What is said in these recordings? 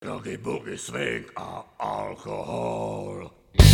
Drogy, bugy, swing a alkohol.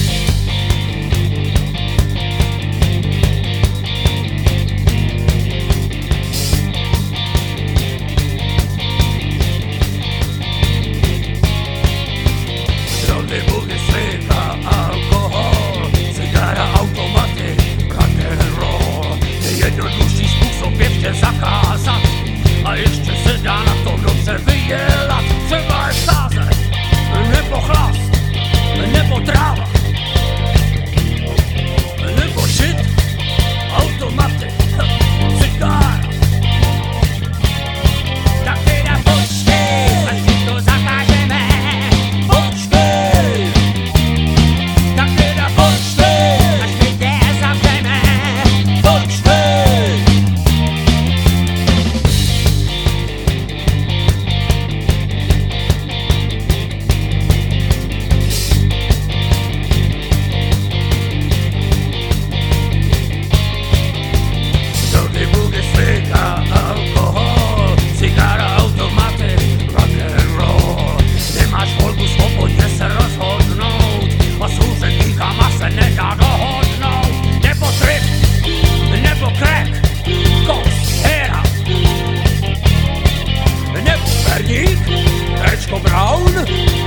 Drogy, bugy, swing a alkohol. Cygara, automaty, rock and roll. Nejjednodušší způsob je vše zakázat. A ještě se dá na to dobře vydělat. Třeba je sázet, nebo chlast, nebo tráva, nebo shit, automaty, cigára. Tak teda počkej, až ti to zakážeme. Počkej, tak teda počkej, až my tě zavřeme. Počkej. Drogy, bugy, swing a alkohol. Cigara, automaty, rock and roll. Nemáš volbu svobodně se rozhodnout. A s úředníkama se nedá dohodnout. Nebo trip, nebo crack, kos, hera. Nebo perník, Ečko Brown.